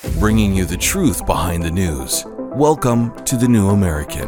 bringing you the truth behind the news. Welcome to The New American.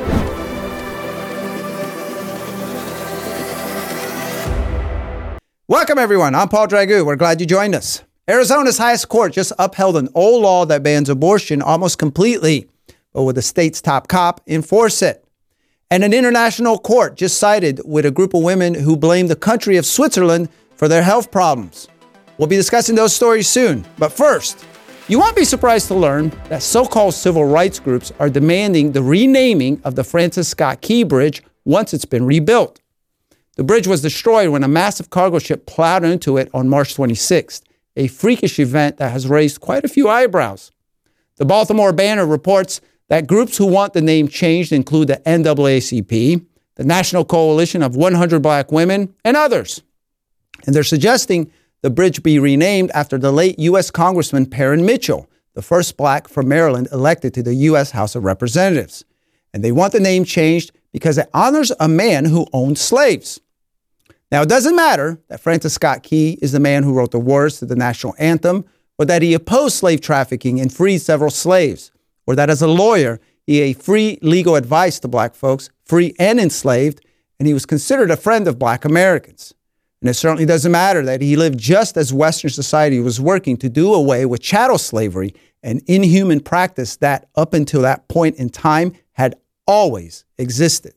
Welcome, everyone. I'm Paul Dragoo. We're glad you joined us. Arizona's highest court just upheld an old law that bans abortion almost completely, but will the state's top cop enforce it? And an international court just sided with a group of women who blamed the country of Switzerland for their health problems. We'll be discussing those stories soon. But first, you won't be surprised to learn that so-called civil rights groups are demanding the renaming of the Francis Scott Key Bridge once it's been rebuilt. The bridge was destroyed when a massive cargo ship plowed into it on March 26th, a freakish event that has raised quite a few eyebrows. The Baltimore Banner reports that groups who want the name changed include the NAACP, the National Coalition of 100 Black Women, and others. And they're suggesting the bridge be renamed after the late U.S. Congressman Parren Mitchell, the first black from Maryland elected to the U.S. House of Representatives. And they want the name changed because it honors a man who owned slaves. Now, it doesn't matter that Francis Scott Key is the man who wrote the words to the national anthem, or that he opposed slave trafficking and freed several slaves, or that as a lawyer, he gave free legal advice to black folks, free and enslaved, and he was considered a friend of black Americans. And it certainly doesn't matter that he lived just as Western society was working to do away with chattel slavery, an inhuman practice that, up until that point in time, had always existed.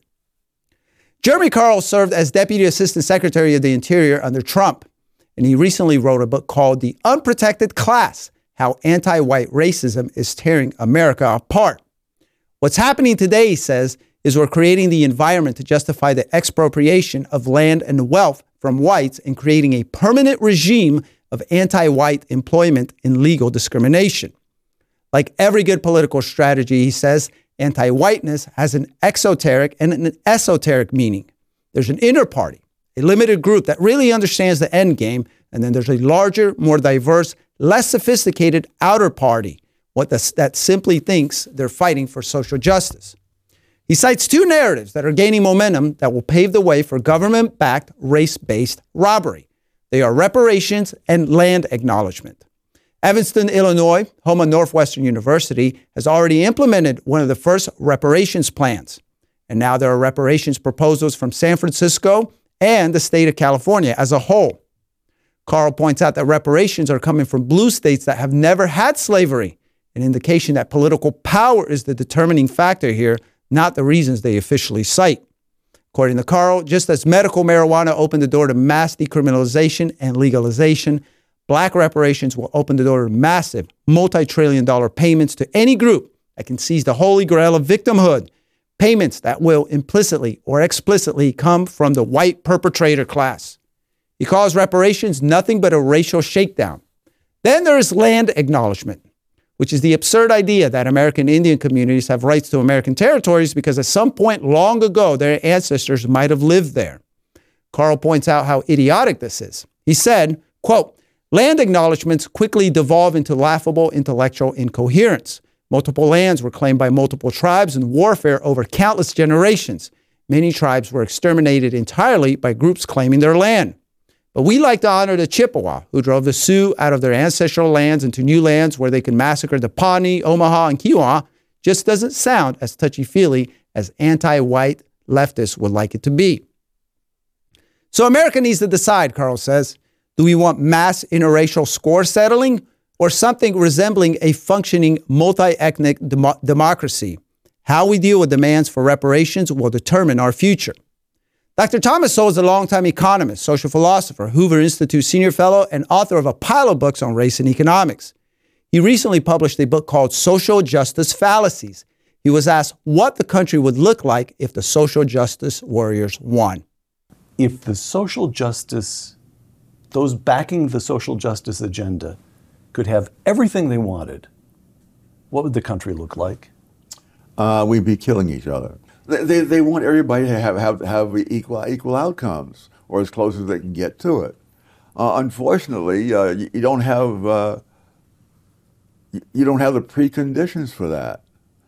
Jeremy Carl served as Deputy Assistant Secretary of the Interior under Trump, and he recently wrote a book called The Unprotected Class: How Anti-White Racism is Tearing America Apart. What's happening today, he says, is we're creating the environment to justify the expropriation of land and wealth from whites and creating a permanent regime of anti-white employment and legal discrimination. Like every good political strategy, he says, anti-whiteness has an exoteric and an esoteric meaning. There's an inner party, a limited group that really understands the end game, and then there's a larger, more diverse, less sophisticated outer party, that simply thinks they're fighting for social justice. He cites two narratives that are gaining momentum that will pave the way for government-backed, race-based robbery. They are reparations and land acknowledgement. Evanston, Illinois, home of Northwestern University, has already implemented one of the first reparations plans. And now there are reparations proposals from San Francisco and the state of California as a whole. Carl points out that reparations are coming from blue states that have never had slavery, an indication that political power is the determining factor here, not the reasons they officially cite. According to Carl, just as medical marijuana opened the door to mass decriminalization and legalization, black reparations will open the door to massive, multi-trillion-dollar payments to any group that can seize the holy grail of victimhood, payments that will implicitly or explicitly come from the white perpetrator class. He calls reparations nothing but a racial shakedown. Then there is land acknowledgement, which is the absurd idea that American Indian communities have rights to American territories because at some point long ago, their ancestors might have lived there. Carl points out how idiotic this is. He said, quote, land acknowledgements quickly devolve into laughable intellectual incoherence. Multiple lands were claimed by multiple tribes in warfare over countless generations. Many tribes were exterminated entirely by groups claiming their land. But we like to honor the Chippewa, who drove the Sioux out of their ancestral lands into new lands where they could massacre the Pawnee, Omaha, and Kiowa. Just doesn't sound as touchy-feely as anti-white leftists would like it to be. So America needs to decide, Carl says. Do we want mass interracial score settling or something resembling a functioning multi-ethnic democracy? How we deal with demands for reparations will determine our future. Dr. Thomas Sowell is a longtime economist, social philosopher, Hoover Institute senior fellow, and author of a pile of books on race and economics. He recently published a book called Social Justice Fallacies. He was asked what the country would look like if the social justice warriors won. If the social justice, those backing the social justice agenda, could have everything they wanted, what would the country look like? We'd be killing each other. They want everybody to have equal outcomes, or as close as they can get to it. Unfortunately, you don't have the preconditions for that.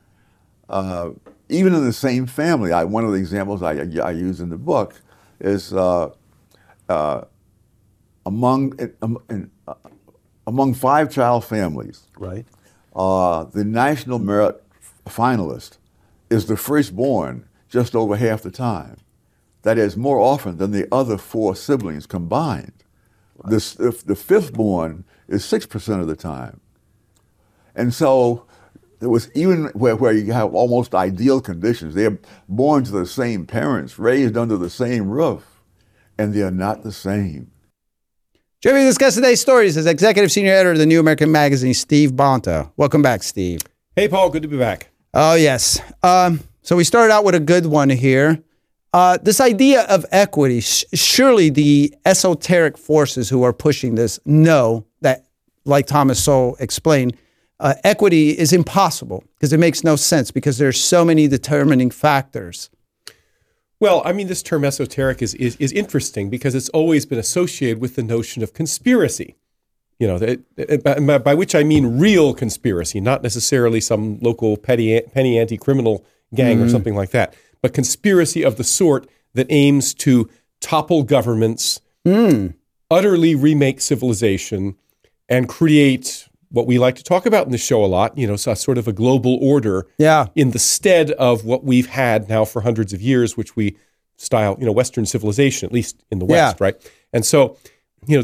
Even in the same family, one of the examples I use in the book is among 5-child families, Right. the National Merit finalist is the firstborn just over half the time. That is more often than the other 4 siblings combined. The fifth-born is 6% of the time. And so there was even where you have almost ideal conditions. They're born to the same parents, raised under the same roof, and they are not the same. Joining me to discuss today's stories is Executive Senior Editor of the New American Magazine, Steve Bonta. Welcome back, Steve. Hey, Paul, good to be back. Oh, yes. So we started out with a good one here. This idea of equity, surely the esoteric forces who are pushing this know that, like Thomas Sowell explained, equity is impossible because it makes no sense because there's so many determining factors. Well, I mean, this term esoteric is interesting because it's always been associated with the notion of conspiracy. You know, by which I mean real conspiracy, not necessarily some local penny ante criminal gang or something like that, but conspiracy of the sort that aims to topple governments, utterly remake civilization, and create what we like to talk about in the show a lot, you know, so sort of a global order in the stead of what we've had now for hundreds of years, which we style, you know, Western civilization, at least in the West, right? And so, you know,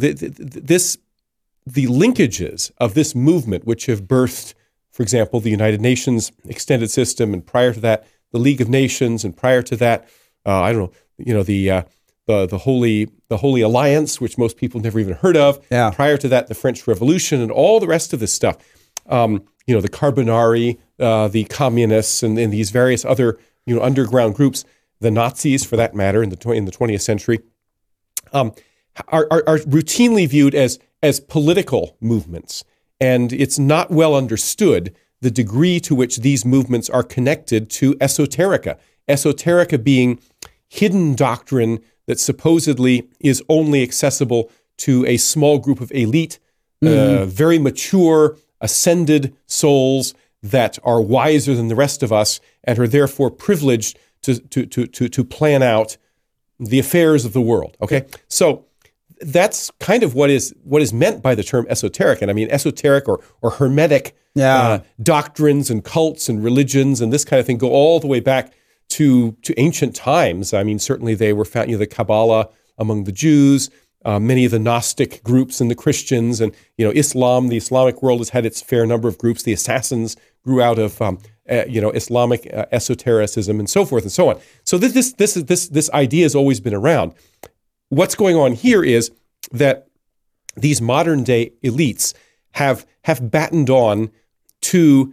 the linkages of this movement, which have birthed, for example, the United Nations extended system, and prior to that, the League of Nations, and prior to that, I don't know, you know, the Holy Alliance, which most people never even heard of. Yeah. Prior to that, the French Revolution, and all the rest of this stuff. You know, the Carbonari, the communists, and these various other, you know, underground groups, the Nazis, for that matter, in the 20th century, are routinely viewed as political movements. And it's not well understood the degree to which these movements are connected to esoterica. Esoterica being hidden doctrine that supposedly is only accessible to a small group of elite, very mature, ascended souls that are wiser than the rest of us and are therefore privileged to plan out the affairs of the world. Okay, so that's kind of what is meant by the term esoteric. And I mean, esoteric or hermetic doctrines and cults and religions and this kind of thing go all the way back to ancient times. I mean, certainly they were found, you know, the Kabbalah among the Jews, many of the Gnostic groups and the Christians, and, you know, Islam. The Islamic world has had its fair number of groups. The Assassins grew out of, you know, Islamic esotericism and so forth and so on. So this idea has always been around. What's going on here is that these modern day elites have battened on to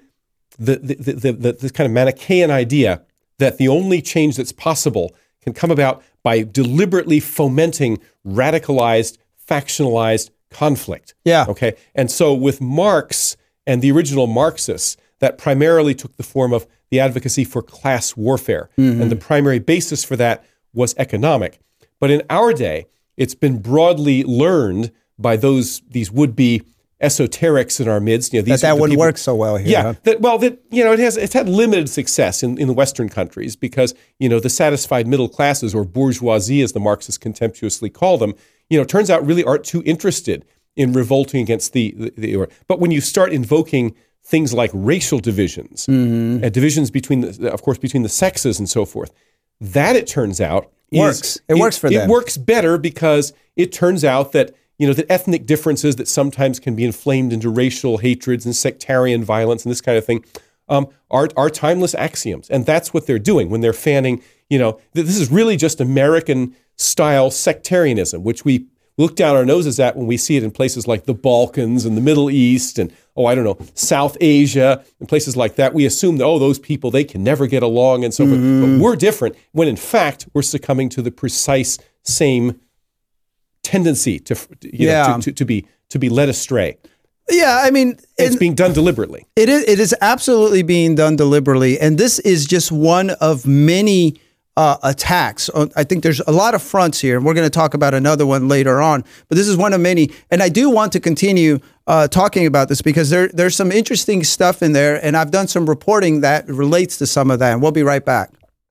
the kind of Manichaean idea that the only change that's possible can come about by deliberately fomenting radicalized, factionalized conflict. Yeah. Okay. And so with Marx and the original Marxists, that primarily took the form of the advocacy for class warfare. And the primary basis for that was economic. But in our day, it's been broadly learned by these would-be esoterics in our midst. You know, these that wouldn't work so well here. Yeah, you know, it's had limited success in the Western countries because, you know, the satisfied middle classes, or bourgeoisie as the Marxists contemptuously call them, you know, turns out really aren't too interested in revolting against but when you start invoking things like racial divisions and divisions between the sexes and so forth, that it turns out works. It works for them. It works better because it turns out that, you know, that ethnic differences that sometimes can be inflamed into racial hatreds and sectarian violence and this kind of thing are timeless axioms. And that's what they're doing when they're fanning, you know, this is really just American-style sectarianism, which we look down our noses at when we see it in places like the Balkans and the Middle East and, South Asia and places like that. We assume that, those people, they can never get along and so forth. But we're different when, in fact, we're succumbing to the precise same tendency to be led astray. Yeah, I mean, it's being done deliberately. It is absolutely being done deliberately, and this is just one of many attacks. I think there's a lot of fronts here, and we're going to talk about another one later on. But this is one of many, and I do want to continue talking about this because there's some interesting stuff in there, and I've done some reporting that relates to some of that, and we'll be right back.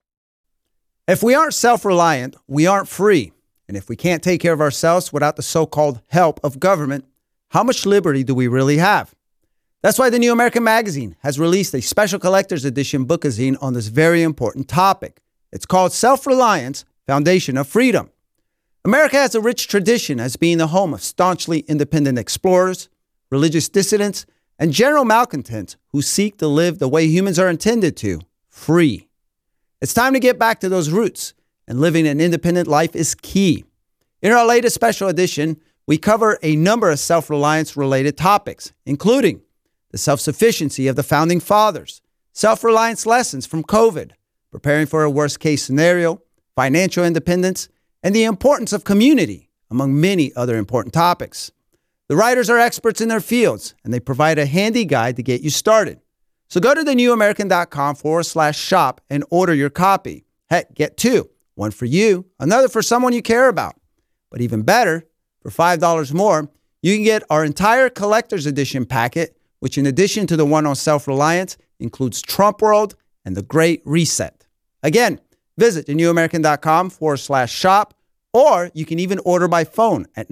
If we aren't self-reliant, we aren't free. And if we can't take care of ourselves without the so-called help of government, how much liberty do we really have? That's why the New American Magazine has released a special collector's edition bookazine on this very important topic. It's called Self-Reliance, Foundation of Freedom. America has a rich tradition as being the home of staunchly independent explorers, religious dissidents, and general malcontents who seek to live the way humans are intended to, free. It's time to get back to those roots, and living an independent life is key. In our latest special edition, we cover a number of self-reliance related topics, including the self-sufficiency of the Founding Fathers, self-reliance lessons from COVID, preparing for a worst-case scenario, financial independence, and the importance of community, among many other important topics. The writers are experts in their fields, and they provide a handy guide to get you started. So go to thenewamerican.com/shop and order your copy. Heck, get two, one for you, another for someone you care about. But even better, for $5 more, you can get our entire collector's edition packet, which in addition to the one on self-reliance, includes Trump World and the Great Reset. Again, visit thenewamerican.com/shop, or you can even order by phone at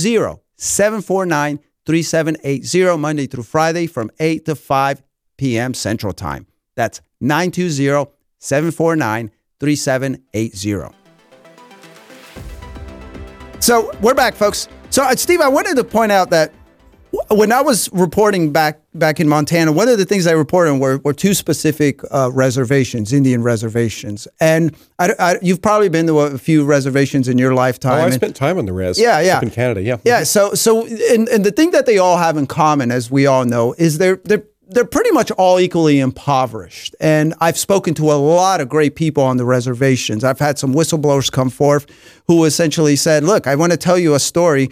920-749-3780, Monday through Friday from 8 to 5 p.m. Central Time. That's 920-749-3780. So we're back, folks. So, Steve, I wanted to point out that when I was reporting back in Montana, one of the things I reported on were two specific reservations, Indian reservations. And you've probably been to a few reservations in your lifetime. Oh, I spent time on the res. Yeah. Up in Canada, yeah. Yeah, so and the thing that they all have in common, as we all know, is they're pretty much all equally impoverished. And I've spoken to a lot of great people on the reservations. I've had some whistleblowers come forth who essentially said, look, I want to tell you a story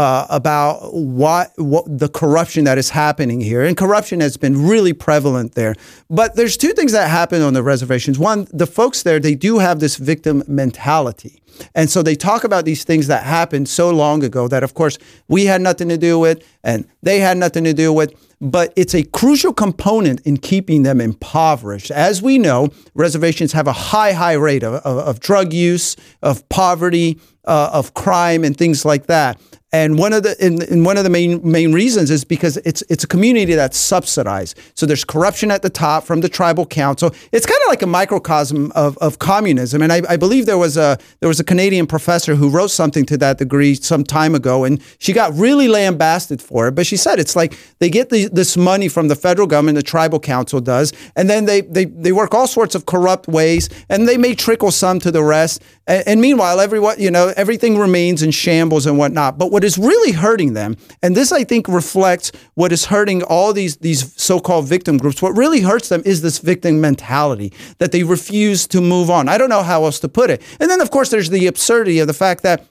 about what the corruption that is happening here. And corruption has been really prevalent there. But there's two things that happen on the reservations. One, the folks there, they do have this victim mentality. And so they talk about these things that happened so long ago that, of course, we had nothing to do with and they had nothing to do with. But it's a crucial component in keeping them impoverished. As we know, reservations have a high rate of drug use, of poverty, of crime, and things like that. And one of the main reasons is because it's a community that's subsidized. So there's corruption at the top from the tribal council. It's kind of like a microcosm of communism. And I believe there was a Canadian professor who wrote something to that degree some time ago, and she got really lambasted for it. But she said it's like they get this money from the federal government, the tribal council does, and then they work all sorts of corrupt ways, and they may trickle some to the rest. And meanwhile, everything remains in shambles and whatnot. But what is really hurting them, and this I think reflects what is hurting all these so-called victim groups, what really hurts them is this victim mentality, that they refuse to move on. I don't know how else to put it. And then, of course, there's the absurdity of the fact that,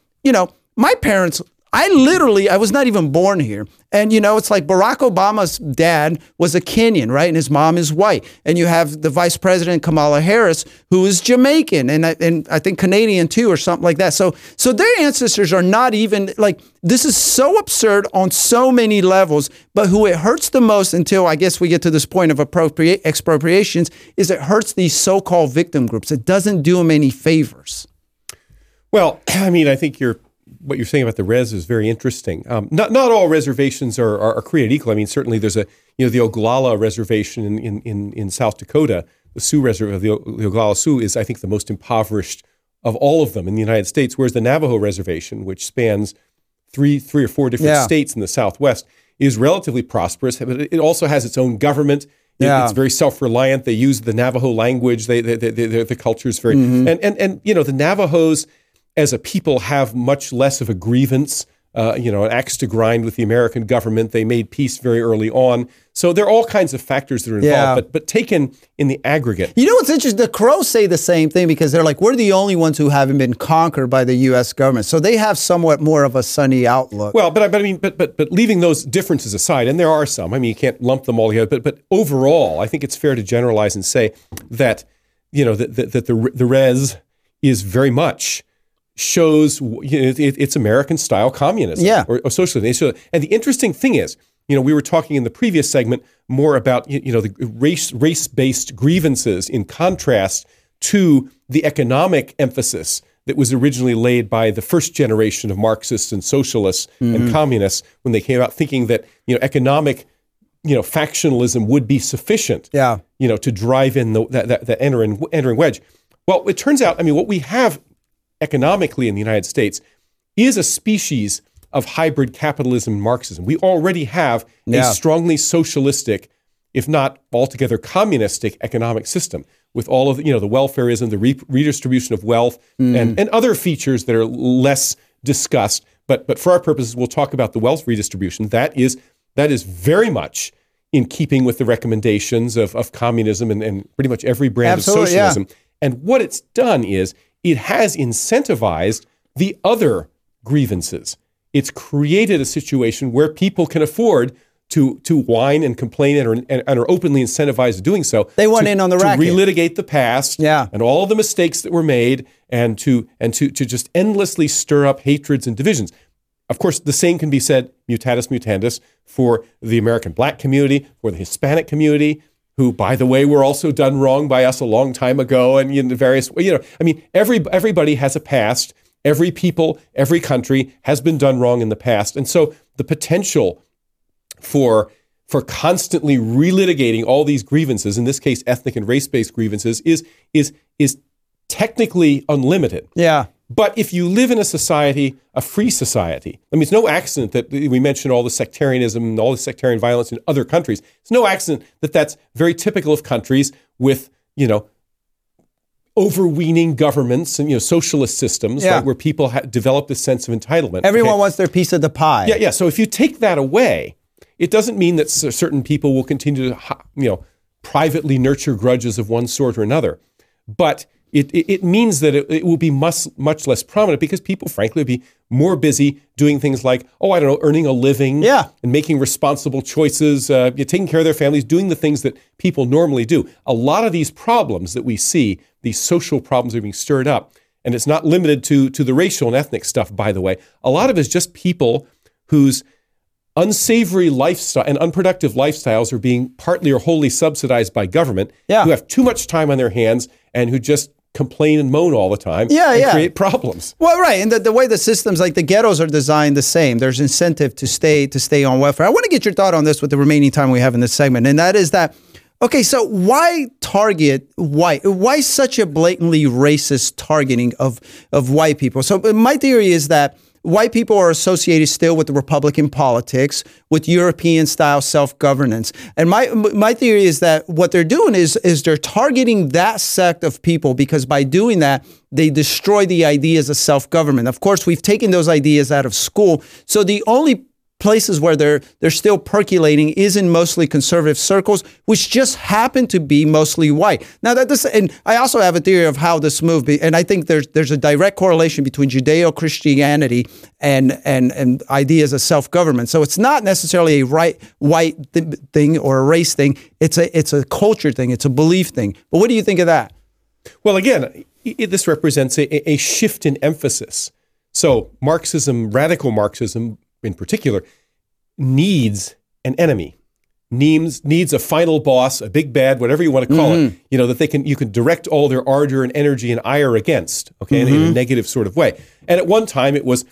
my parents, I was not even born here. And, it's like Barack Obama's dad was a Kenyan, right? And his mom is white. And you have the Vice President Kamala Harris, who is Jamaican and I think Canadian too, or something like that. So their ancestors are not even this is so absurd on so many levels, but who it hurts the most until I guess we get to this point of expropriations is it hurts these so-called victim groups. It doesn't do them any favors. Well, I mean, I think what you're saying about the res is very interesting. Not all reservations are created equal. I mean, certainly there's the Oglala Reservation in South Dakota. The Sioux Reservation, the Oglala Sioux, is I think the most impoverished of all of them in the United States. Whereas the Navajo Reservation, which spans three or four different states in the Southwest, is relatively prosperous. But it also has its own government. It's very self-reliant. They use the Navajo language. The culture is very and the Navajos as a people have much less of a grievance, an axe to grind with the American government. They made peace very early on. So there are all kinds of factors that are involved, but taken in the aggregate. You know what's interesting? The Crows say the same thing because they're like, we're the only ones who haven't been conquered by the U.S. government. So they have somewhat more of a sunny outlook. Well, but leaving those differences aside, and there are some, I mean, you can't lump them all together, but overall, I think it's fair to generalize and say that, that the res is very much shows it's American-style communism or socialism. And the interesting thing is, we were talking in the previous segment more about the race-based grievances in contrast to the economic emphasis that was originally laid by the first generation of Marxists and socialists and communists when they came out thinking that, economic, factionalism would be sufficient, to drive in that entering wedge. Well, it turns out, what we have economically in the United States is a species of hybrid capitalism and Marxism. We already have a strongly socialistic, if not altogether communistic economic system with all of the welfareism, the redistribution of wealth, and other features that are less discussed. But for our purposes, we'll talk about the wealth redistribution. That is very much in keeping with the recommendations of communism and pretty much every brand of socialism. Yeah. And what it's done is it has incentivized the other grievances. It's created a situation where people can afford to whine and complain and are openly incentivized doing so. They want in on the racket. To relitigate the past and all of the mistakes that were made and to just endlessly stir up hatreds and divisions. Of course, the same can be said, mutatis mutandis, for the American black community, for the Hispanic community, who, by the way, were also done wrong by us a long time ago. And various, everybody has a past. Every people, every country has been done wrong in the past. And so the potential for constantly relitigating all these grievances, in this case, ethnic and race-based grievances, is technically unlimited. Yeah. But if you live in a society, a free society, it's no accident that we mentioned all the sectarianism and all the sectarian violence in other countries. It's no accident that that's very typical of countries with, overweening governments and socialist systems, right, where people develop this sense of entitlement. Everyone wants their piece of the pie. Yeah. So if you take that away, it doesn't mean that certain people will continue to, privately nurture grudges of one sort or another, but it means that it will be much less prominent because people, frankly, will be more busy doing things like, earning a living and making responsible choices, taking care of their families, doing the things that people normally do. A lot of these problems that we see, these social problems are being stirred up, and it's not limited to the racial and ethnic stuff, by the way. A lot of it is just people whose unsavory lifestyle and unproductive lifestyles are being partly or wholly subsidized by government, who have too much time on their hands and who just complain and moan all the time and create problems. Well, right. And the way the systems, like the ghettos, are designed the same. There's incentive to stay on welfare. I want to get your thought on this with the remaining time we have in this segment. And that is that, okay, so why target white? Why such a blatantly racist targeting of white people? So my theory is that white people are associated still with the Republican politics, with European-style self-governance. And my theory is that what they're doing is they're targeting that sect of people because by doing that, they destroy the ideas of self-government. Of course, we've taken those ideas out of school. So the only places where they're still percolating is in mostly conservative circles, which just happen to be mostly white. Now and I also have a theory of how this moved, and I think there's a direct correlation between Judeo-Christianity and ideas of self-government. So it's not necessarily a white thing or a race thing. It's a culture thing. It's a belief thing. But what do you think of that? Well, again, this represents a shift in emphasis. So Marxism, radical Marxism, in particular, needs an enemy, needs a final boss, a big bad, whatever you want to call it, that you can direct all their ardor and energy and ire against, in a negative sort of way. And at one time it was,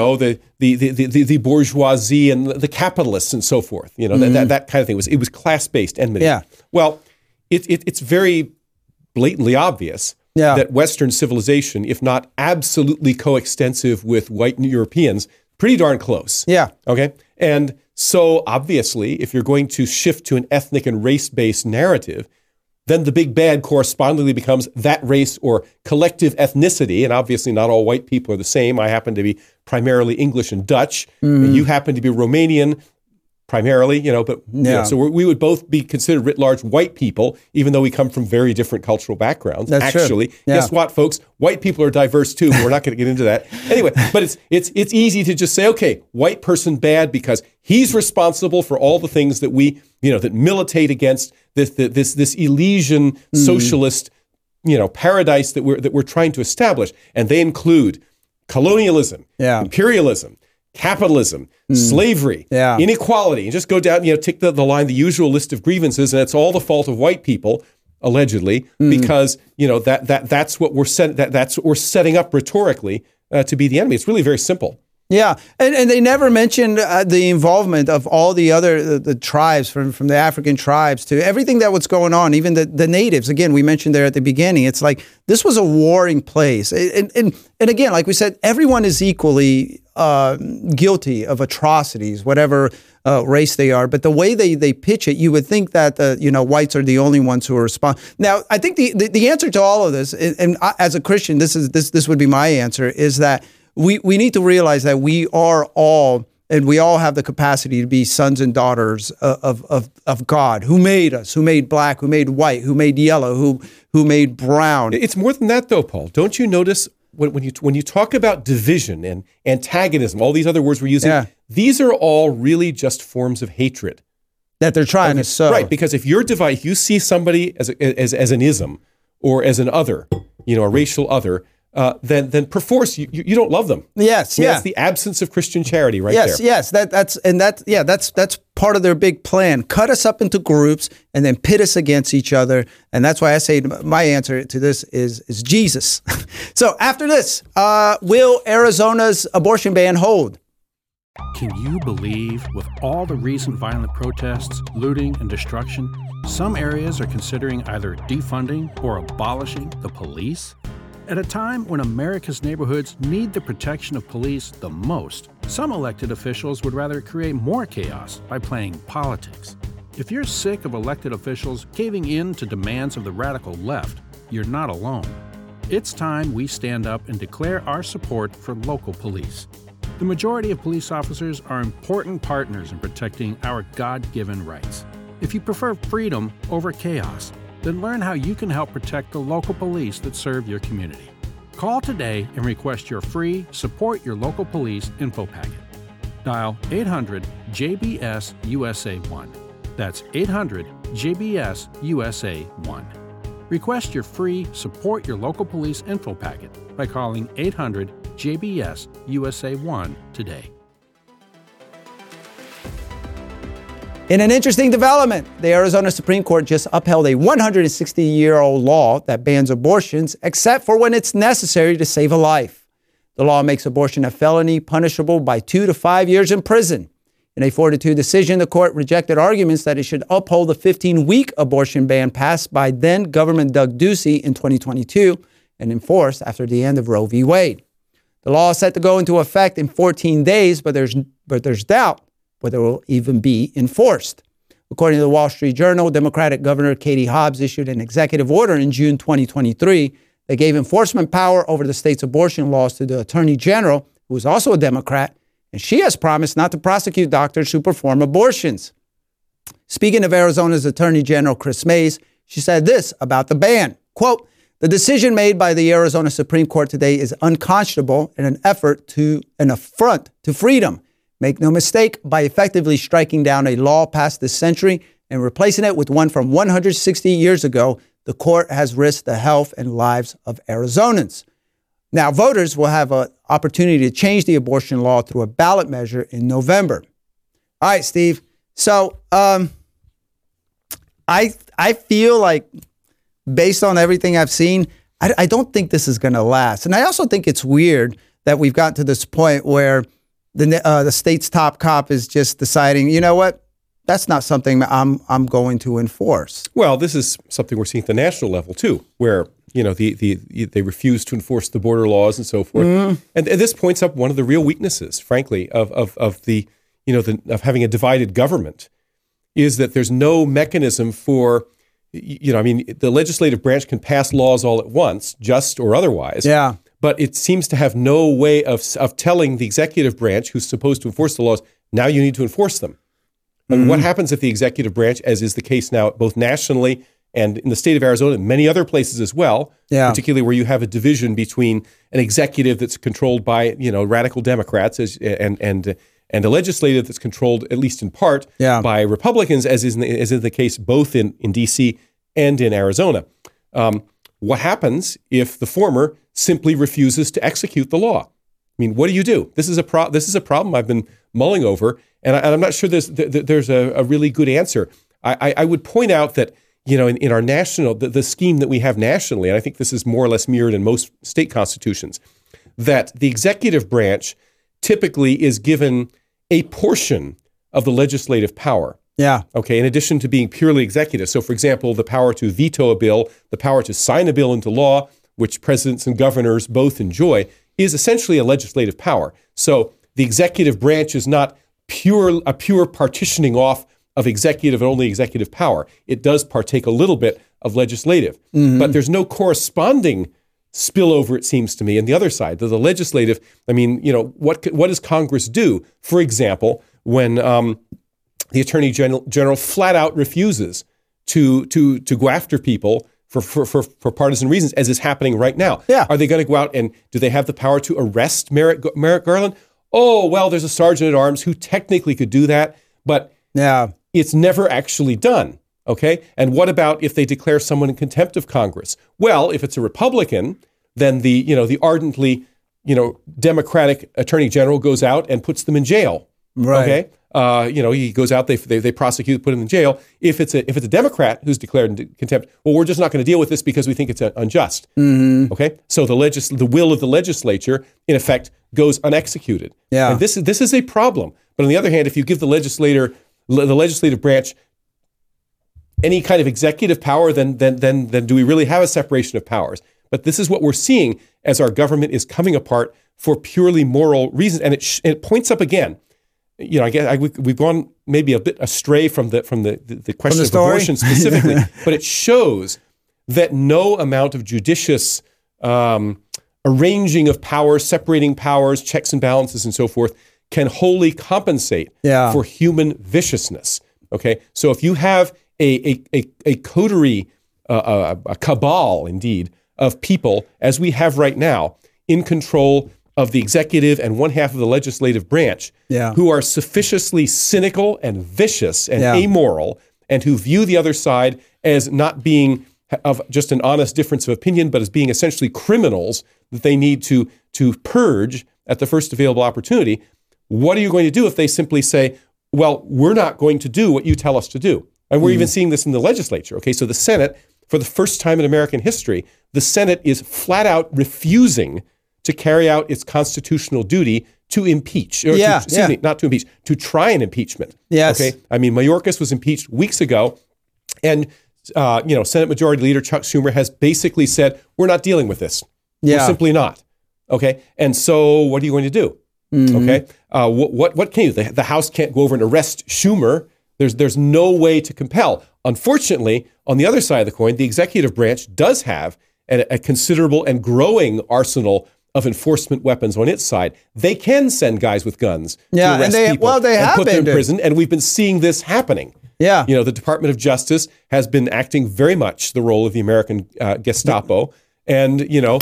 the bourgeoisie and the capitalists and so forth, that kind of thing. It was class-based enmity. Yeah. Well, it's very blatantly obvious that Western civilization, if not absolutely coextensive with white Europeans, pretty darn close. Yeah. Okay. And so obviously, if you're going to shift to an ethnic and race-based narrative, then the big bad correspondingly becomes that race or collective ethnicity. And obviously not all white people are the same. I happen to be primarily English and Dutch, and you happen to be Romanian primarily, so we would both be considered writ large white people, even though we come from very different cultural backgrounds. That's actually, true. Yeah. Guess what, folks? White people are diverse too. But we're not going to get into that anyway. But it's easy to just say, okay, white person bad because he's responsible for all the things that we that militate against this Elysian socialist paradise that we're trying to establish, and they include colonialism, imperialism, capitalism, slavery, inequality, and just go down, tick the line, the usual list of grievances, and it's all the fault of white people. allegedly, because that's what we're setting up rhetorically to be the enemy. It's really very simple. Yeah, and they never mentioned the involvement of all the other the tribes from the African tribes to everything that was going on, even the natives. Again, we mentioned there at the beginning, it's like this was a warring place. And again, like we said, everyone is equally guilty of atrocities, whatever race they are. But the way they pitch it, you would think that whites are the only ones who are responsible. Now, I think the answer to all of this, and as a Christian, this would be my answer, is that we need to realize that we are all, and we all have the capacity to be sons and daughters of God, who made us, who made black, who made white, who made yellow, who made brown. It's more than that, though, Paul. Don't you notice when you talk about division and antagonism, all these other words we're using, these are all really just forms of hatred that they're trying to sow. Right, because if you're divided, if you see somebody as an ism or as an other, a racial other, then perforce you don't love them. Yes, That's the absence of Christian charity right there. Yes, that's part of their big plan. Cut us up into groups and then pit us against each other. And that's why I say my answer to this is Jesus. So after this, will Arizona's abortion ban hold? Can you believe, with all the recent violent protests, looting, and destruction, some areas are considering either defunding or abolishing the police? At a time when America's neighborhoods need the protection of police the most, some elected officials would rather create more chaos by playing politics. If you're sick of elected officials caving in to demands of the radical left, you're not alone. It's time we stand up and declare our support for local police. The majority of police officers are important partners in protecting our God-given rights. If you prefer freedom over chaos, then learn how you can help protect the local police that serve your community. Call today and request your free Support Your Local Police info packet. Dial 800-JBS-USA1. That's 800-JBS-USA1. Request your free Support Your Local Police info packet by calling 800-JBS-USA1 today. In an interesting development, the Arizona Supreme Court just upheld a 160-year-old law that bans abortions, except for when it's necessary to save a life. The law makes abortion a felony punishable by 2 to 5 years in prison. In a 4-2 decision, the court rejected arguments that it should uphold the 15-week abortion ban passed by then-Governor Doug Ducey in 2022 and enforced after the end of Roe v. Wade. The law is set to go into effect in 14 days, but there's doubt whether it will even be enforced. According to the Wall Street Journal, Democratic Governor Katie Hobbs issued an executive order in June 2023 that gave enforcement power over the state's abortion laws to the Attorney General, who is also a Democrat, and she has promised not to prosecute doctors who perform abortions. Speaking of Arizona's Attorney General Kris Mayes, she said this about the ban, quote, "The decision made by the Arizona Supreme Court today is unconscionable and an affront to freedom. Make no mistake, by effectively striking down a law passed this century and replacing it with one from 160 years ago, the court has risked the health and lives of Arizonans." Now, voters will have an opportunity to change the abortion law through a ballot measure in November. All right, Steve. So I feel like, based on everything I've seen, I don't think this is going to last. And I also think it's weird that we've gotten to this point where the state's top cop is just deciding, you know what, that's not something I'm going to enforce. Well, this is something we're seeing at the national level too, where they refuse to enforce the border laws and so forth. And this points up one of the real weaknesses, frankly, of having a divided government, is that there's no mechanism for, the legislative branch can pass laws all at once, just or otherwise. Yeah. But it seems to have no way of telling the executive branch, who's supposed to enforce the laws, now you need to enforce them. And what happens if the executive branch, as is the case now, both nationally and in the state of Arizona and many other places as well, particularly where you have a division between an executive that's controlled by radical Democrats and a legislative that's controlled, at least in part, by Republicans, as is the case both in D.C. and in Arizona. What happens if the former simply refuses to execute the law? I mean, what do you do? This is a problem I've been mulling over, and I'm not sure there's a really good answer. I would point out that in our national, the scheme that we have nationally, and I think this is more or less mirrored in most state constitutions, that the executive branch typically is given a portion of the legislative power. Yeah. Okay, in addition to being purely executive. So, for example, the power to veto a bill, the power to sign a bill into law, which presidents and governors both enjoy, is essentially a legislative power. So the executive branch is not a pure partitioning off of executive and only executive power. It does partake a little bit of legislative, but there's no corresponding spillover, it seems to me, on the other side. The legislative, what does Congress do? For example, when the Attorney General flat out refuses to go after people for partisan reasons, as is happening right now. Yeah. Are they going to go out and do they have the power to arrest Merrick Garland? Oh, well, there's a sergeant at arms who technically could do that, but it's never actually done. Okay. And what about if they declare someone in contempt of Congress? Well, if it's a Republican, then the ardently, Democratic Attorney General goes out and puts them in jail. Right. Okay. He goes out, they prosecute, put him in jail. If it's a Democrat who's declared in contempt, well, we're just not going to deal with this because we think it's unjust. Mm-hmm. Okay. So the will of the legislature, in effect, goes unexecuted. Yeah. And this is a problem. But on the other hand, if you give the legislative branch any kind of executive power, then do we really have a separation of powers? But this is what we're seeing as our government is coming apart for purely moral reasons, and it points up again. I guess we've gone maybe a bit astray from the question of abortion specifically, but it shows that no amount of judicious arranging of powers, separating powers, checks and balances, and so forth can wholly compensate for human viciousness. Okay, so if you have a coterie, a cabal, indeed, of people, as we have right now, in control of the executive and one half of the legislative branch, who are sufficiently cynical and vicious and amoral, and who view the other side as not being of just an honest difference of opinion, but as being essentially criminals that they need to purge at the first available opportunity. What are you going to do if they simply say, well, we're not going to do what you tell us to do? And we're even seeing this in the legislature. Okay, so the Senate, for the first time in American history, the Senate is flat out refusing to carry out its constitutional duty to impeach, not to impeach, to try an impeachment. Yes. Okay. I mean, Mayorkas was impeached weeks ago, and Senate Majority Leader Chuck Schumer has basically said, "We're not dealing with this. We're simply not." Okay. And so, what are you going to do? Mm-hmm. Okay. What can you do? The House can't go over and arrest Schumer. There's no way to compel. Unfortunately, on the other side of the coin, the executive branch does have a considerable and growing arsenal of enforcement weapons on its side. They can send guys with guns to arrest people and put them in prison, and we've been seeing this happening. Yeah. The Department of Justice has been acting very much the role of the American Gestapo, and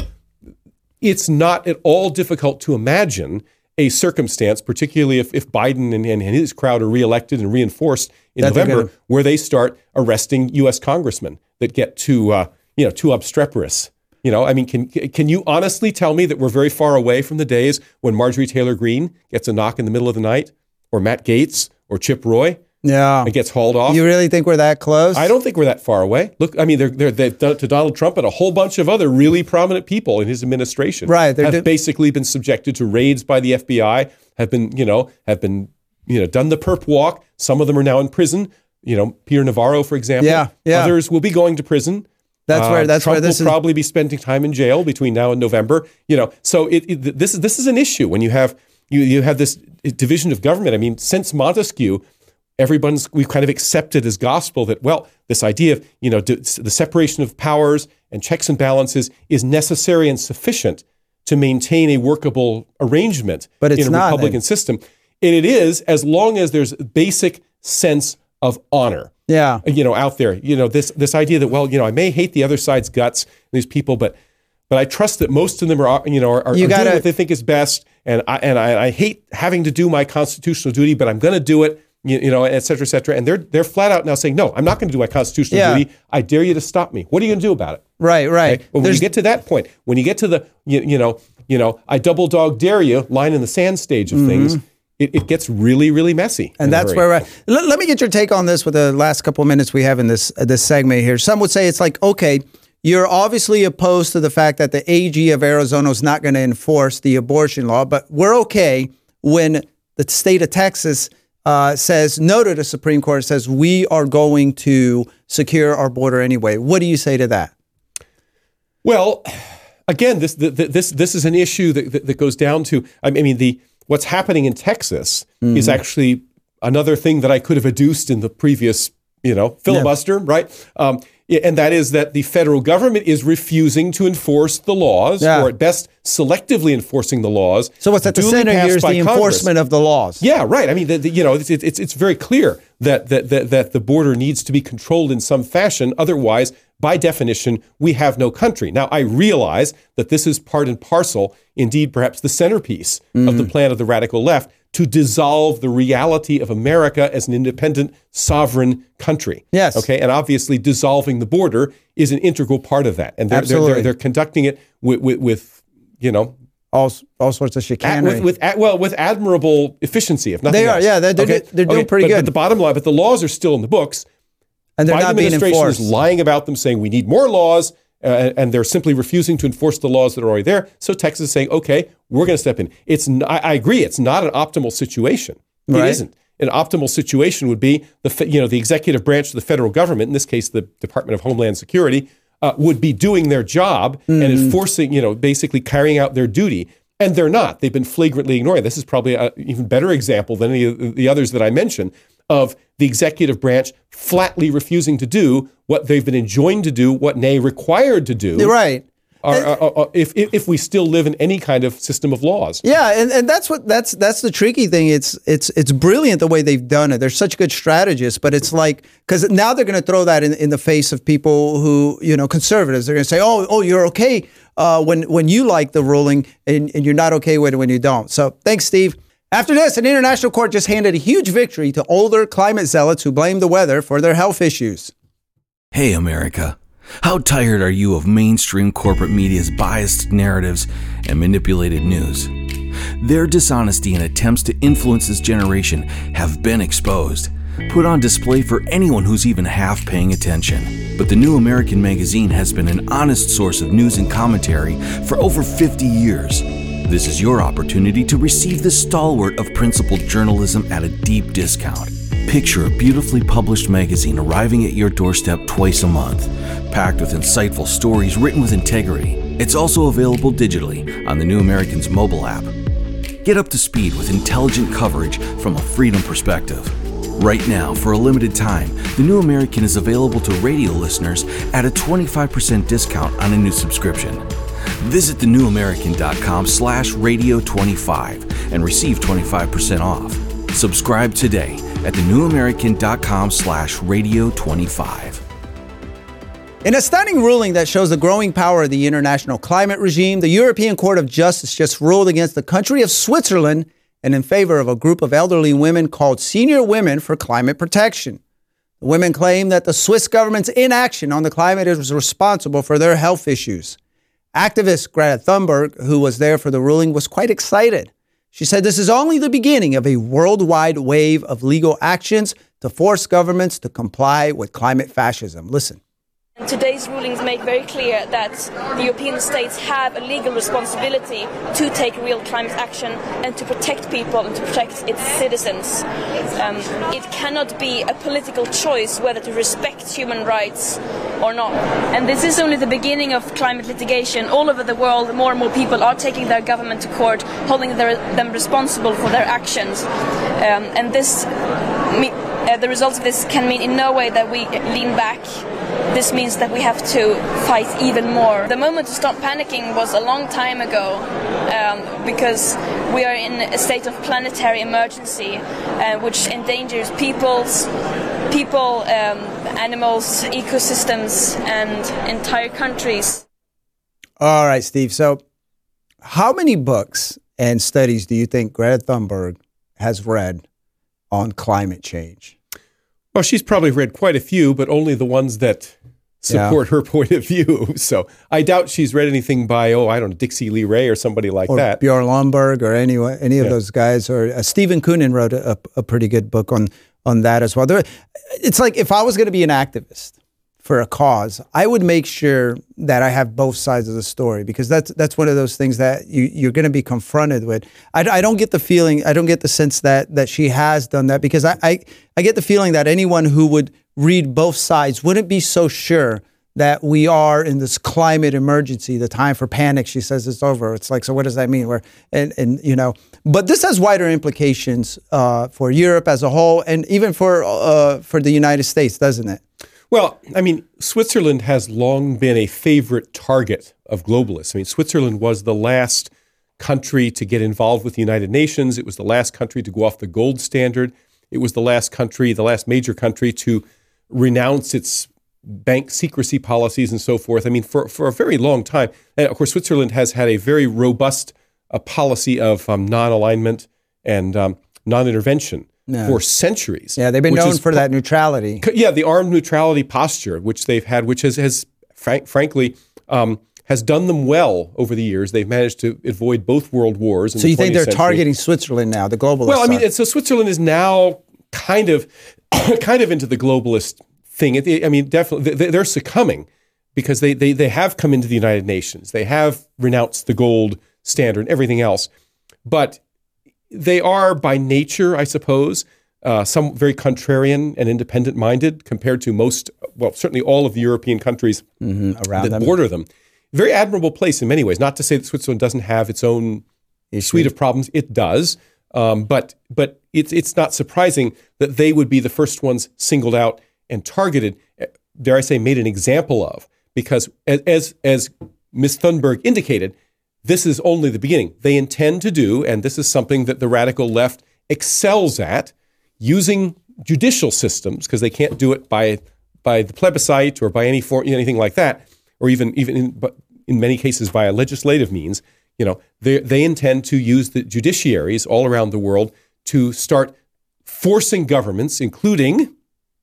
it's not at all difficult to imagine a circumstance, particularly if Biden and his crowd are reelected and reinforced in November, where they start arresting U.S. congressmen that get too obstreperous. Can you honestly tell me that we're very far away from the days when Marjorie Taylor Greene gets a knock in the middle of the night, or Matt Gaetz, or Chip Roy, and gets hauled off? You really think we're that close? I don't think we're that far away. Look, I mean, they've done it to Donald Trump and a whole bunch of other really prominent people in his administration. Right, have basically been subjected to raids by the FBI. Have been done the perp walk. Some of them are now in prison. Peter Navarro, for example. Yeah. Others will be going to prison. Trump will probably be spending time in jail between now and November. So this is an issue when you have this division of government. I mean, since Montesquieu, we've kind of accepted as gospel that, well, this idea of the separation of powers and checks and balances is necessary and sufficient to maintain a workable arrangement in a Republican system. And it is, as long as there's basic sense of honor. Yeah. Out there, this idea that, well, I may hate the other side's guts, these people, but I trust that most of them are doing what they think is best. And I hate having to do my constitutional duty, but I'm going to do it, et cetera, et cetera. And they're flat out now saying, no, I'm not going to do my constitutional duty. I dare you to stop me. What are you going to do about it? Right. Okay? But when you get to that point, when you get to the, I double dog dare you line in the sand stage of things, it gets really, really messy. And that's where let me get your take on this with the last couple of minutes we have in this segment here. Some would say it's like, okay, you're obviously opposed to the fact that the AG of Arizona is not going to enforce the abortion law, but we're okay when the state of Texas says no to the Supreme Court, says we are going to secure our border anyway. What do you say to that? Well, again, this is an issue that goes down to, I mean, what's happening in Texas is actually another thing that I could have adduced in the previous, filibuster, right? And that is that the federal government is refusing to enforce the laws, or at best selectively enforcing the laws. So what's at the center here is the enforcement of the laws. Yeah, right. I mean, it's very clear that the border needs to be controlled in some fashion. Otherwise, by definition, we have no country. Now, I realize that this is part and parcel, indeed, perhaps the centerpiece of the plan of the radical left, to dissolve the reality of America as an independent, sovereign country. Yes. Okay. And obviously, dissolving the border is an integral part of that, and they're conducting it with all sorts of chicanery with admirable efficiency. If nothing they are, else. They're doing pretty good. But the bottom line, but the laws are still in the books, and they're not being enforced. The administration is lying about them, saying we need more laws. And they're simply refusing to enforce the laws that are already there. So Texas is saying, okay, we're going to step in. I agree, it's not an optimal situation. It isn't. An optimal situation would be the executive branch of the federal government, in this case, the Department of Homeland Security, would be doing their job and enforcing, basically carrying out their duty. And they're not. They've been flagrantly ignoring. This is probably an even better example than any of the others that I mentioned of the executive branch flatly refusing to do what they've been enjoined to do, what nay required to do. Right. If we still live in any kind of system of laws. Yeah, and that's the tricky thing. It's brilliant the way they've done it. They're such good strategists, but it's like, because now they're going to throw that in the face of people who, conservatives. They're going to say, oh, you're okay when you like the ruling, and you're not okay with it when you don't. So thanks, Steve. After this, an international court just handed a huge victory to older climate zealots who blame the weather for their health issues. Hey, America. How tired are you of mainstream corporate media's biased narratives and manipulated news? Their dishonesty and attempts to influence this generation have been exposed, put on display for anyone who's even half paying attention. But the New American Magazine has been an honest source of news and commentary for over 50 years. This is your opportunity to receive the stalwart of principled journalism at a deep discount. Picture a beautifully published magazine arriving at your doorstep twice a month, packed with insightful stories written with integrity. It's also available digitally on the New American's mobile app. Get up to speed with intelligent coverage from a freedom perspective. Right now, for a limited time, the New American is available to radio listeners at a 25% discount on a new subscription. Visit thenewamerican.com/radio25 and receive 25% off. Subscribe today at thenewamerican.com/radio25. In a stunning ruling that shows the growing power of the international climate regime, the European Court of Justice just ruled against the country of Switzerland and in favor of a group of elderly women called Senior Women for Climate Protection. The women claim that the Swiss government's inaction on the climate is responsible for their health issues. Activist Greta Thunberg, who was there for the ruling, was quite excited. She said this is only the beginning of a worldwide wave of legal actions to force governments to comply with climate fascism. Listen. Today's rulings make very clear that the European states have a legal responsibility to take real climate action and to protect people and to protect its citizens. It cannot be a political choice whether to respect human rights or not. And this is only the beginning of climate litigation. All over the world, more and more people are taking their government to court, holding them responsible for their actions. And the results of this can mean in no way that we lean back. This means that we have to fight even more. The moment to stop panicking was a long time ago, because we are in a state of planetary emergency, which endangers people, animals, ecosystems, and entire countries. All right, Steve. So how many books and studies do you think Greta Thunberg has read on climate change? Well, she's probably read quite a few, but only the ones that support her point of view. So I doubt she's read anything by, I don't know, Dixie Lee Ray or somebody like or that. Bjorn Lomborg or any of those guys. Or Stephen Koonin wrote a pretty good book on that as well. It's like if I was going to be an activist for a cause, I would make sure that I have both sides of the story, because that's one of those things that you're going to be confronted with. I don't get the feeling, I don't get the sense that she has done that, because I get the feeling that anyone who would read both sides wouldn't be so sure that we are in this climate emergency. The time for panic, she says, it's over. It's like, so what does that mean? But this has wider implications for Europe as a whole, and even for the United States, doesn't it? Well, I mean, Switzerland has long been a favorite target of globalists. I mean, Switzerland was the last country to get involved with the United Nations. It was the last country to go off the gold standard. It was the last major country to renounce its bank secrecy policies and so forth. I mean, for a very long time. And of course, Switzerland has had a very robust policy of non-alignment and non-intervention for centuries. Yeah, they've been known for that neutrality. Yeah, the armed neutrality posture, which they've had, which has frankly has done them well over the years. They've managed to avoid both world wars. So you think they're targeting Switzerland now, the globalist? Well, I mean, so Switzerland is now kind of into the globalist thing. I mean, definitely they're succumbing, because they have come into the United Nations. They have renounced the gold standard and everything else, but they are by nature, I suppose, some very contrarian and independent-minded compared to most, well, certainly all of the European countries around them, border them. Very admirable place in many ways. Not to say that Switzerland doesn't have its own suite of problems. It does, but it's not surprising that they would be the first ones singled out and targeted. Dare I say, made an example of, because as Ms. Thunberg indicated, this is only the beginning. They intend to do, and this is something that the radical left excels at, using judicial systems, because they can't do it by the plebiscite or by anything like that, or even in many cases by a legislative means. They intend to use the judiciaries all around the world to start forcing governments, including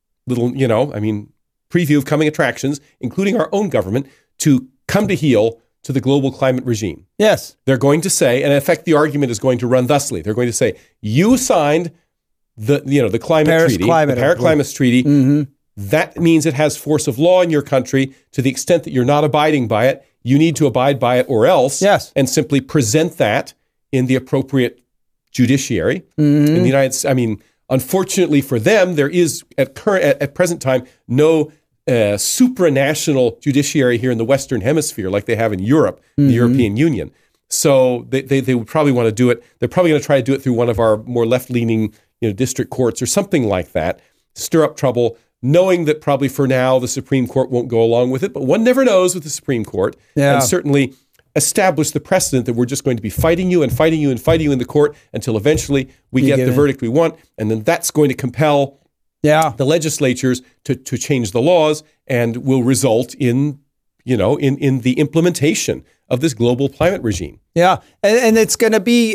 preview of coming attractions, including our own government, to come to heel to the global climate regime. Yes. They're going to say, and in effect, the argument is going to run thusly. They're going to say, you signed the climate Paris treaty, climate, the Paris Climate Treaty. Mm-hmm. That means it has force of law in your country. To the extent that you're not abiding by it, you need to abide by it or else. Yes. And simply present that in the appropriate judiciary. Mm-hmm. In the United States, I mean, unfortunately for them, there is at present time no supranational judiciary here in the Western Hemisphere like they have in Europe, the European Union. So they would probably want to do it. They're probably going to try to do it through one of our more left-leaning district courts or something like that, stir up trouble, knowing that probably for now the Supreme Court won't go along with it. But one never knows with the Supreme Court. Yeah. And certainly establish the precedent that we're just going to be fighting you and fighting you and fighting you in the court until eventually we get the verdict we want. And then that's going to compel the legislatures to change the laws, and will result in the implementation of this global climate regime. Yeah, and it's going to be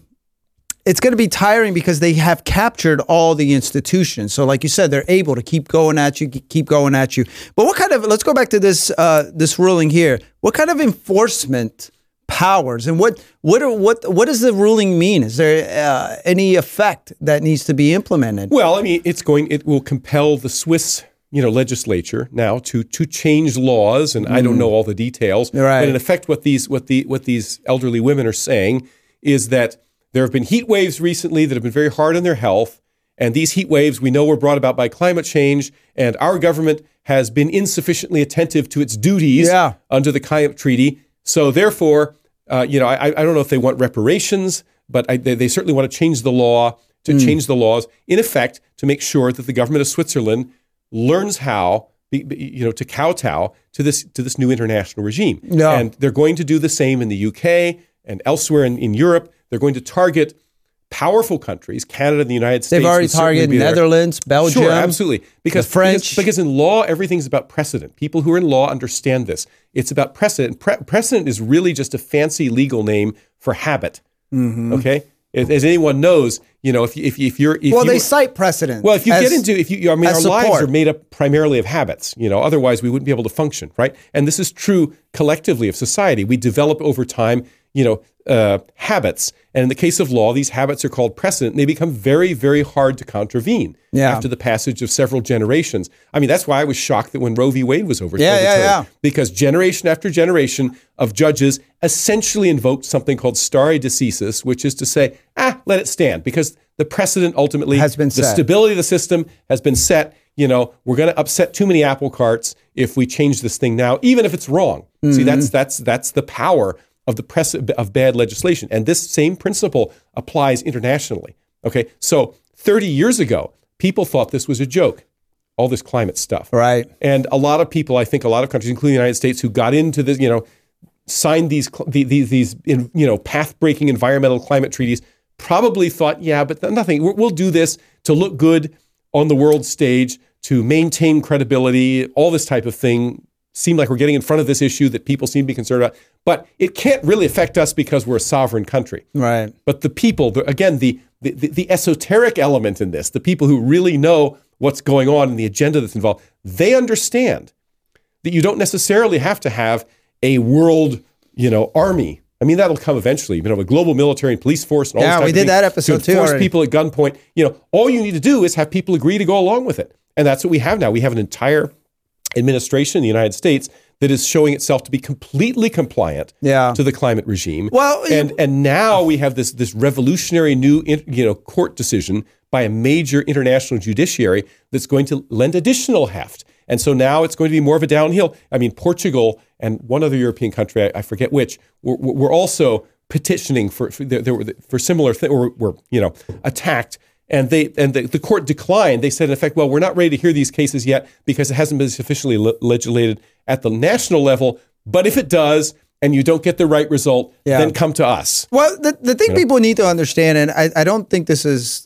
tiring, because they have captured all the institutions. So, like you said, they're able to keep going at you. But what kind of? Let's go back to this ruling here. What kind of enforcement powers, and what does the ruling mean? Is there any effect that needs to be implemented? Well, I mean, it will compel the Swiss legislature now to change laws, and I don't know all the details. Right. But in effect, what these elderly women are saying is that there have been heat waves recently that have been very hard on their health, and these heat waves we know were brought about by climate change, and our government has been insufficiently attentive to its duties under the climate treaty. So therefore, I don't know if they want reparations, but they certainly want to change the law, change the laws, in effect, to make sure that the government of Switzerland learns how, to kowtow to this new international regime. Yeah. And they're going to do the same in the UK and elsewhere in Europe. They're going to target powerful countries, Canada and the United States. They've already targeted Netherlands, Belgium. Sure, absolutely. Because French. Because in law, everything's about precedent. People who are in law understand this. It's about precedent. Precedent is really just a fancy legal name for habit. Mm-hmm. Okay? As anyone knows, they cite precedent. Well, if you get into, our lives are made up primarily of habits. Otherwise we wouldn't be able to function, right? And this is true collectively of society. We develop over time, habits. And in the case of law, these habits are called precedent. And they become very, very hard to contravene after the passage of several generations. I mean, that's why I was shocked that when Roe v. Wade was overturned, because generation after generation of judges essentially invoked something called stare decisis, which is to say, let it stand, because the precedent ultimately has been set. The stability of the system has been set. We're going to upset too many apple carts if we change this thing now, even if it's wrong. Mm-hmm. See, that's the power of the of bad legislation. And this same principle applies internationally. Okay, so 30 years ago, people thought this was a joke, all this climate stuff. Right. And a lot of people, I think a lot of countries, including the United States, who got into this, signed these path-breaking environmental climate treaties, probably thought, but nothing. We'll do this to look good on the world stage, to maintain credibility, all this type of thing. Seem like we're getting in front of this issue that people seem to be concerned about. But it can't really affect us because we're a sovereign country. Right. But the people, the esoteric element in this, the people who really know what's going on and the agenda that's involved, they understand that you don't necessarily have to have a world, army. I mean, that'll come eventually. A global military and police force and all this type we of did thing that episode to too. Force people at gunpoint. All you need to do is have people agree to go along with it. And that's what we have now. We have an entire administration in the United States that is showing itself to be completely compliant to the climate regime. Well, and now we have this revolutionary new court decision by a major international judiciary that's going to lend additional heft. And so now it's going to be more of a downhill. I mean, Portugal and one other European country, I forget which, were also petitioning for similar things, or were attacked. And the court declined. They said, in effect, well, we're not ready to hear these cases yet because it hasn't been sufficiently legislated at the national level. But if it does, and you don't get the right result, then come to us. Well, the thing people need to understand, and I don't think this is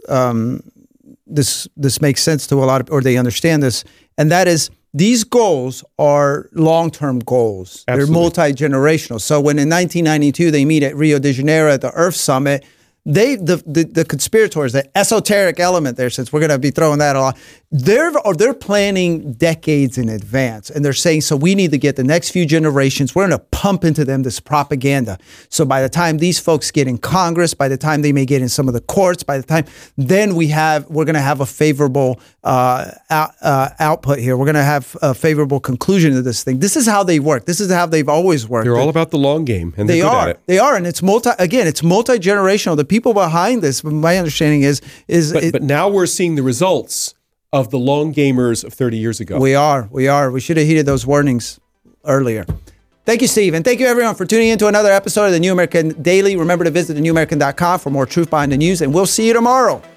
this makes sense to a lot of, or they understand this, and that is these goals are long-term goals. Absolutely. They're multi-generational. So when in 1992 they meet at Rio de Janeiro at the Earth Summit, the conspirators, the esoteric element there, since we're going to be throwing that a lot, they're planning decades in advance, and they're saying, so we need to get the next few generations, we're going to pump into them this propaganda. So by the time these folks get in Congress, by the time they may get in some of the courts, by the time then we're going to have a favorable output here. We're going to have a favorable conclusion to this thing. This is how they work. This is how they've always worked. They're all about the long game, and they good are. at it. They are, and it's multi-generational. The people behind this, my understanding is but now we're seeing the results of the long gamers of 30 years ago. We are. We should have heeded those warnings earlier. Thank you, Steve. And thank you, everyone, for tuning in to another episode of the New American Daily. Remember to visit thenewamerican.com for more truth behind the news, and we'll see you tomorrow.